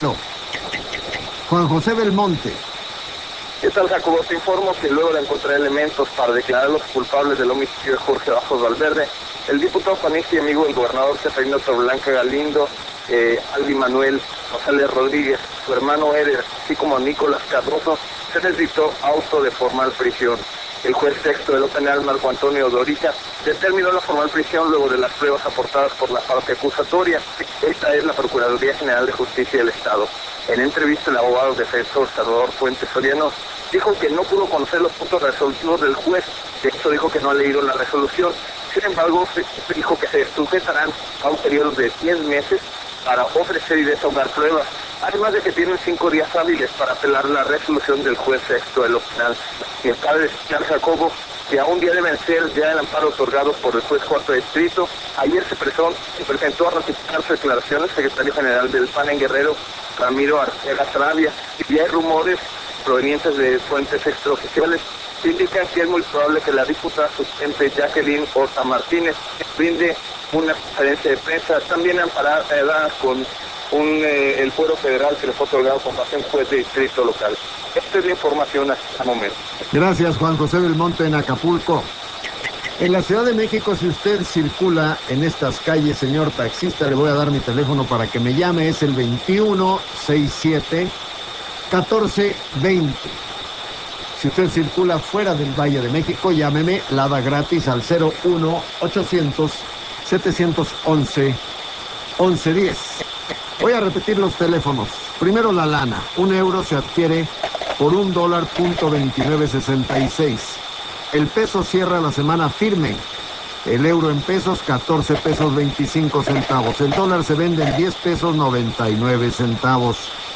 No. Juan José Belmonte. ¿Qué tal, Jacobo? Te informo que luego de encontrar elementos para declarar los culpables del homicidio de Jorge Bajos Valverde, el diputado panista y amigo del gobernador Seferino Torreblanca Galindo, Alvin Manuel González Rodríguez, su hermano Eder, así como Nicolás Cardoso, se les dictó auto de formal prisión. El juez sexto de lo penal, Marco Antonio Dorica, determinó la formal prisión luego de las pruebas aportadas por la parte acusatoria. Esta es la Procuraduría General de Justicia del Estado. En entrevista, el abogado defensor Salvador Fuentes Soriano dijo que no pudo conocer los puntos resolutivos del juez. De hecho, dijo que no ha leído la resolución. Sin embargo, dijo que se sujetarán a un periodo de 10 meses para ofrecer y desahogar pruebas, además de que tienen 5 días hábiles para apelar la resolución del juez sexto de lo penal. Y cabe destacar, Jacobo, que a un día de vencer ya el amparo otorgado por el juez cuarto distrito. Ayer se presentó a ratificar su declaración el secretario general del PAN en Guerrero, Ramiro Arteaga Sarabia, y hay rumores provenientes de fuentes extraoficiales que indican que es muy probable que la diputada suplente Jacqueline Horta Martínez brinde una conferencia de prensa, también amparada con el fuero federal que le fue otorgado con base en juez de distrito local. Esta es la información hasta el momento. Gracias, Juan José Belmonte en Acapulco. En la Ciudad de México, si usted circula en estas calles, señor taxista, le voy a dar mi teléfono para que me llame. Es el 2167-1420. Si usted circula fuera del Valle de México, llámeme, la da gratis al 01800-711-1110. Voy a repetir los teléfonos. Primero, la lana. €1 se adquiere por $1.2966. El peso cierra la semana firme. El euro en pesos, 14 pesos 25 centavos. El dólar se vende en 10 pesos 99 centavos.